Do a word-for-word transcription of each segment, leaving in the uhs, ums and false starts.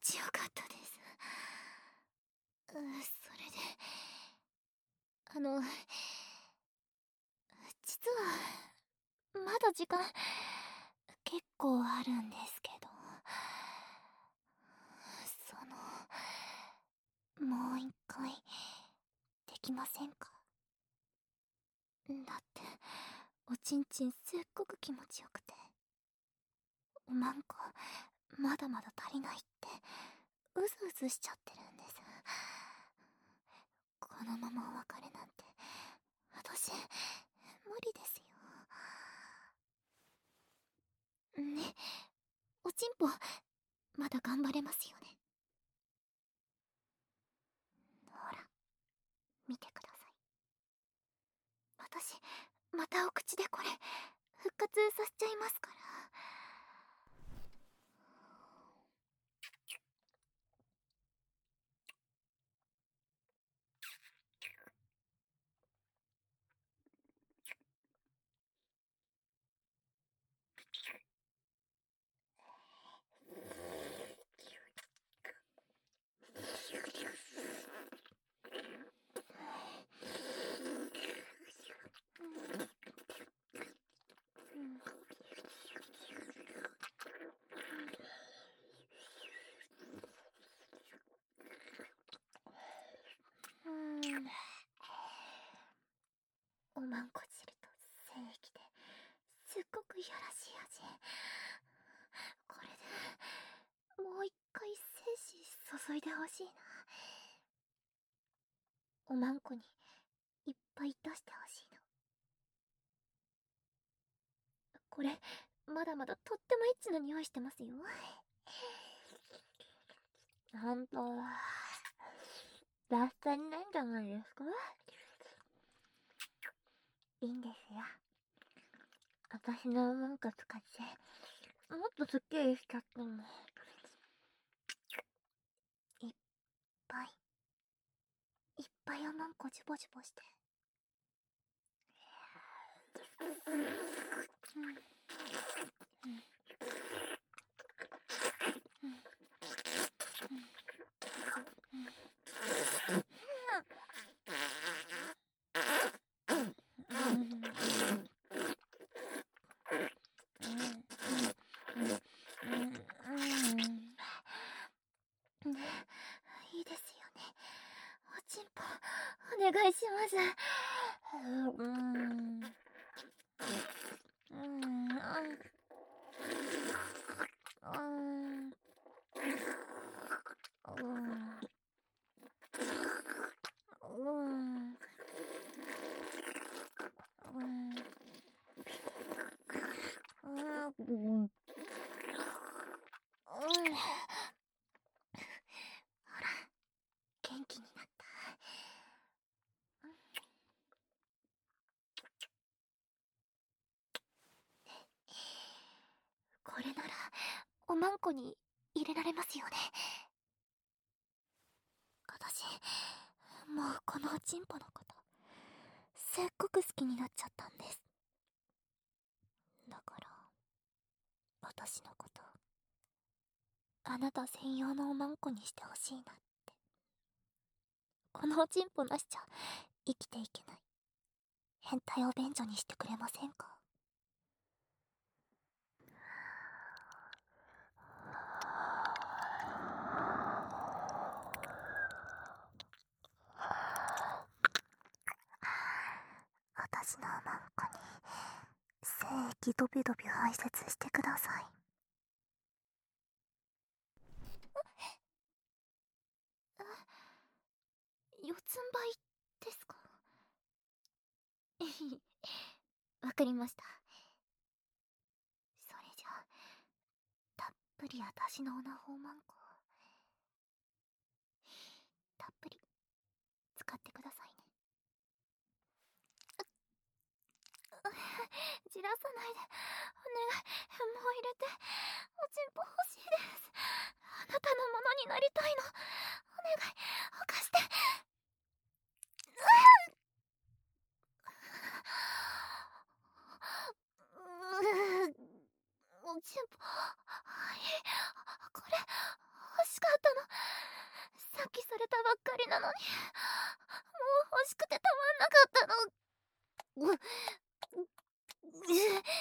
ちよかったです。うそれで、あの、実は、まだ時間、結構あるんですけど、その、もう一回、できませんか？だって、おちんちんすっごく気持ちよくて、おまんこ、まだまだ足りないって、うずうずしちゃってるんです。このままお別れなんて、私、無理ですよ。ね、おちんぽ、まだ頑張れますよね。ほら、見てください。私、またお口でこれ、復活させちゃいますから。おまんこ汁と精液ですっごくいやらしい味。これでもう一回精子注いでほしいな。おまんこにいっぱい出してほしいの。これまだまだとってもエッチな匂いしてますよ。ほんと脱線なんじゃないですか？いいんですよ。私のおまんこ使ってもっとすっきりしちゃってもいっぱいいっぱいおまんこジュボジュボして、うんうんいいですよね。おちんぽお願いします。うんうんうんほら、元気になった。これならおまんこに入れられますよね。私もうこのおちんぽのことすっごく好きになっちゃったんです。だから私のことあなた専用のおまんこにしてほしいなって。このおちんぽなしちゃ生きていけない変態を便所にしてくれませんか？私のおまんこに精液ドビドビ排泄してください。四つん這いですか？わかりました。それじゃあたっぷり私のオナホーマンコたっぷり使ってくださいね。じらさないでお願い。もう入れて。おちんぽ欲しいです。あなたのものになりたいの。お願いお貸して。ううおちんぽ、はい、これ欲しかったのに、もう欲しくてたまんなかったの。う、う、う、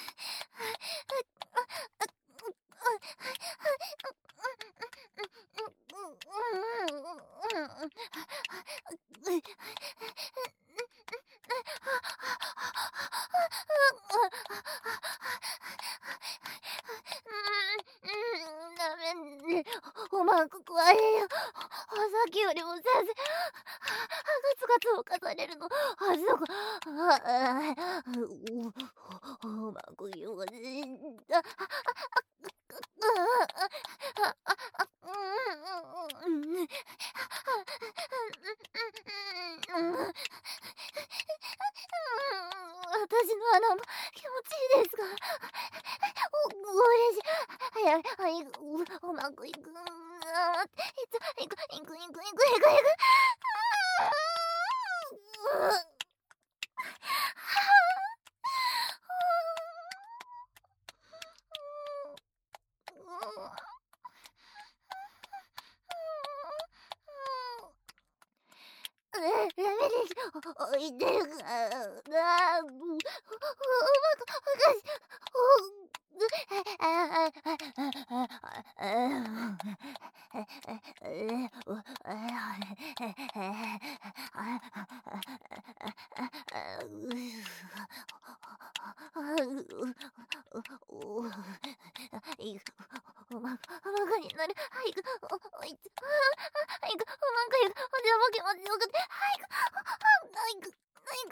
ダメね。おまんここはええよ。さっきよりも全然ガツガツ犯されるの。あそこ、ああ、おおまんこよがね。あ、私の穴も気持ちいいですが、お、おいしい。早く、早く、おまんこ行く。あー、行く、行く、行く、行く、行く、行く、行く。ダメです。おいてるから。ああ、う、う、うまく、おまんこになる。はいく、お、おいつ、はいく、おまんこいく、おじゃま気持ちよくて、はいく、はいく、はいく、はい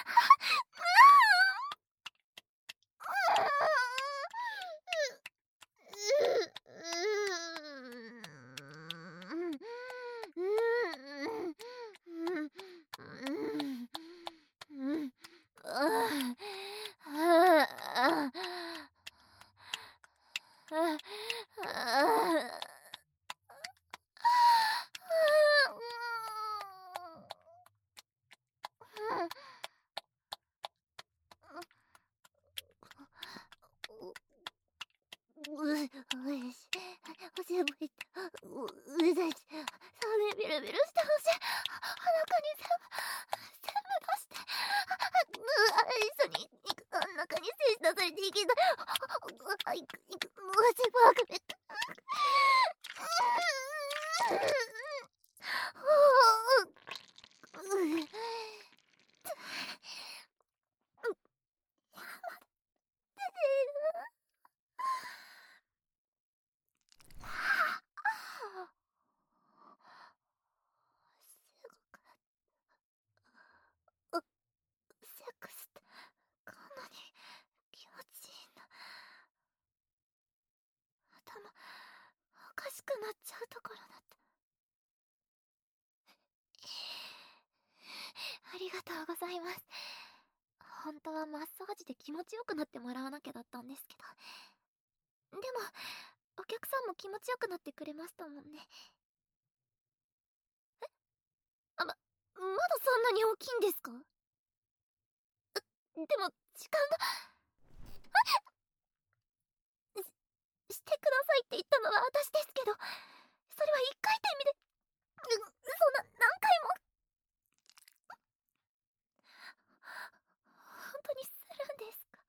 う、うし、おしぼり、う、うだし、サメビルビルしてほしい。中に全部、全部出して。う、あ、一緒に、いく、あん中に精子出されていけた。あ、いく、いく、もうしばらくめっセックスってこんなに気持ちいいんだ。頭おかしくなっちゃうところだった。ありがとうございます。本当はマッサージで気持ちよくなってもらわなきゃだったんですけど、でもお客さんも気持ちよくなってくれましたもんね。え、あ、ま、まだそんなに大きいんですか？でも時間がし、してくださいって言ったのは私ですけど、それは一回転身で、う、そんな何回も。本当にするんですか？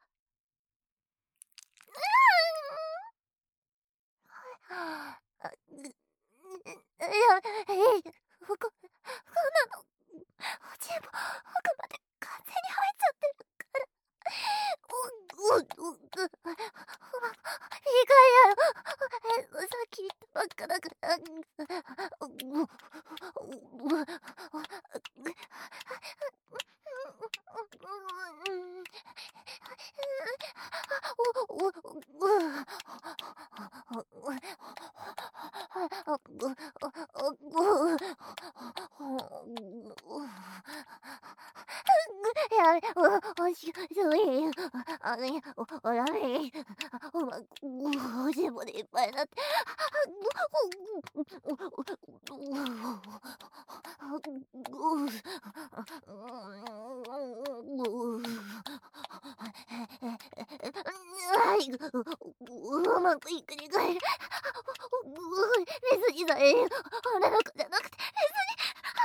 あ、う、いや、ええ、こ、こんなの、おちんぽ奥まで完全に入っちゃってるから。お、お、お、う、おま、いいかいやろ。え、さっき言ったばっかだから。お、お、お、お、やめ、お、おし、そういう、あの、お、おやめ、おま、おしぼでいっぱいになって、うまくいくにかえる。別にさえ、女の子じゃなくて、別に。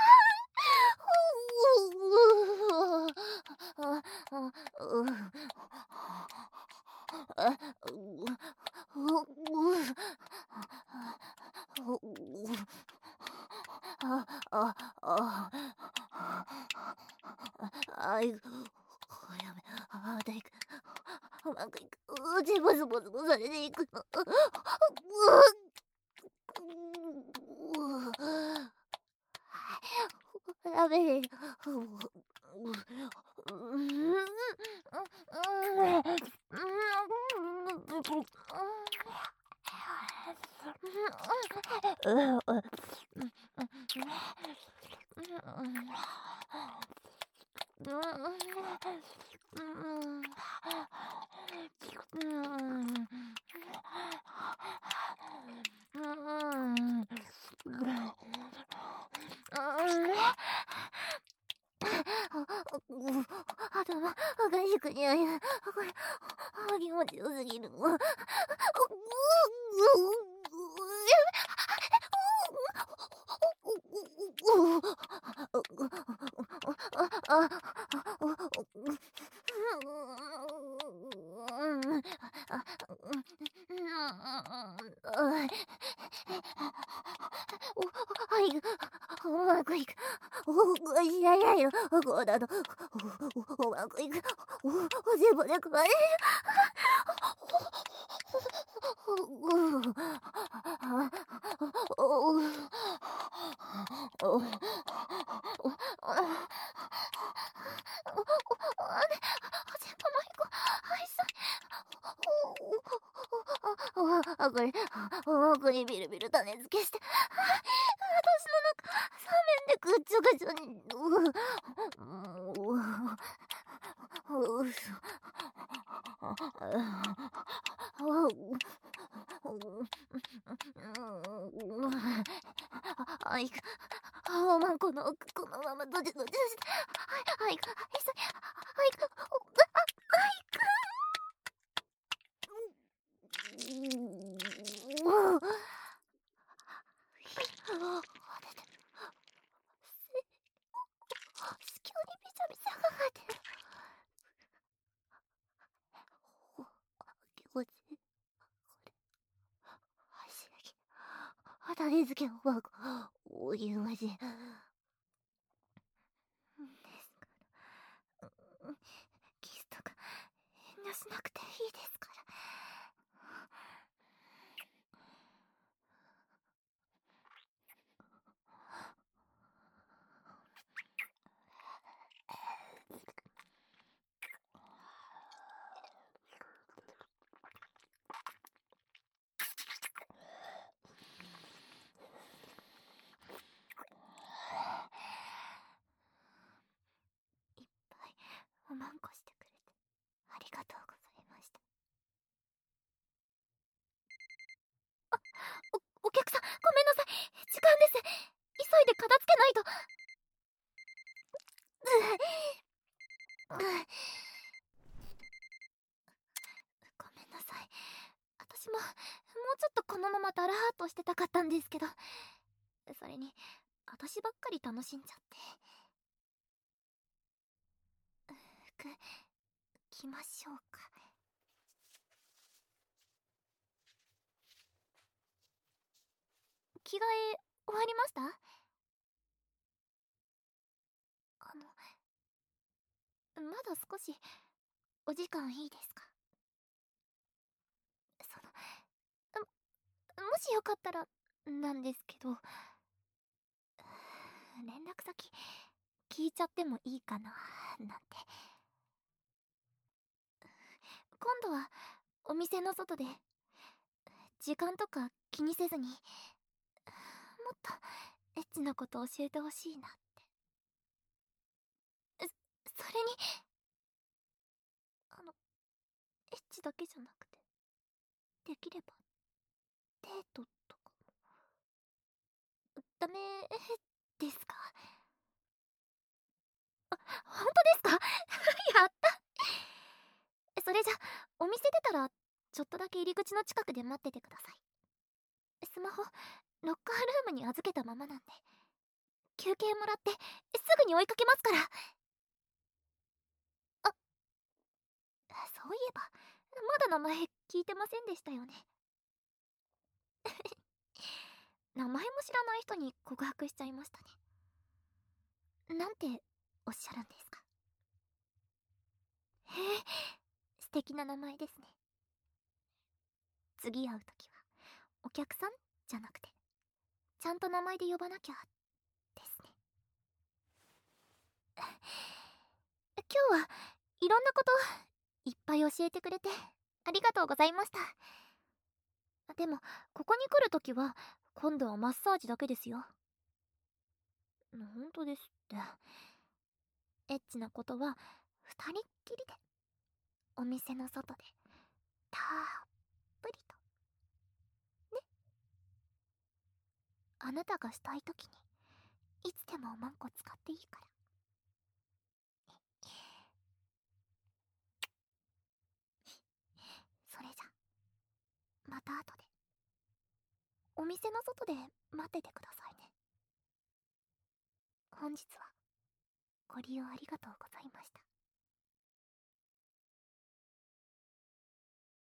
あい、やめ、あーだいく、うまくいく、うーちボスボスボスされていくの。うううダメだよ。頭おかしくにゃや。これ気持ちよすぎるわ。うまくいく。おいやいやよ。こうだとうまくいく。お全部でくわね。あ、これ、奥にビルビル種付けして、私の中、冷めんでぐっちょぐちょに、ううううあいく、あまんこの奥、このままどじどじして、あいく、いそ、あいく、あいく、子宮にびちゃびちゃかかってる。気持ちいい。これ、足だけ。種付けおばあこ、おいうましい。ですから、キスとか遠慮しなくていいですから。いっぱいおまんこしてくれてありがとうございました。お、お客さん、ごめんなさい。時間です。急いで片付けないと。ごめんなさい。私も、もうちょっとこのままだらーっとしてたかったんですけど、それに、私ばっかり楽しんじゃって。服、着ましょうか。着替え、終わりました？あの、まだ少し、お時間いいですか？その、もしよかったら、なんですけど、連絡先、聞いちゃってもいいかな、なんて。今度は、お店の外で、時間とか気にせずに、もっと、エッチなこと教えてほしいなって。それに、あの、エッチだけじゃなくて、できれば、デートとかも。ダメですか？あ、本当ですか？やった。それじゃ、お店出たら、ちょっとだけ入り口の近くで待っててください。スマホ、ロッカールームに預けたままなんで。休憩もらって、すぐに追いかけますから。あ、そういえば、まだ名前聞いてませんでしたよね。名前も知らない人に告白しちゃいましたね。なんておっしゃるんですか？ へえ、素敵な名前ですね。次会うときは、お客さんじゃなくて、ちゃんと名前で呼ばなきゃ、ですね。今日はいろんなこといっぱい教えてくれてありがとうございました。でも、ここに来るときは、今度はマッサージだけですよ。ほんとですって。エッチなことは、二人っきりで、お店の外で、たっぷりと。ね。あなたがしたいときに、いつでもおまんこ使っていいから。それじゃ、また後で。お店の外で待っててくださいね。本日は、ご利用ありがとうございました。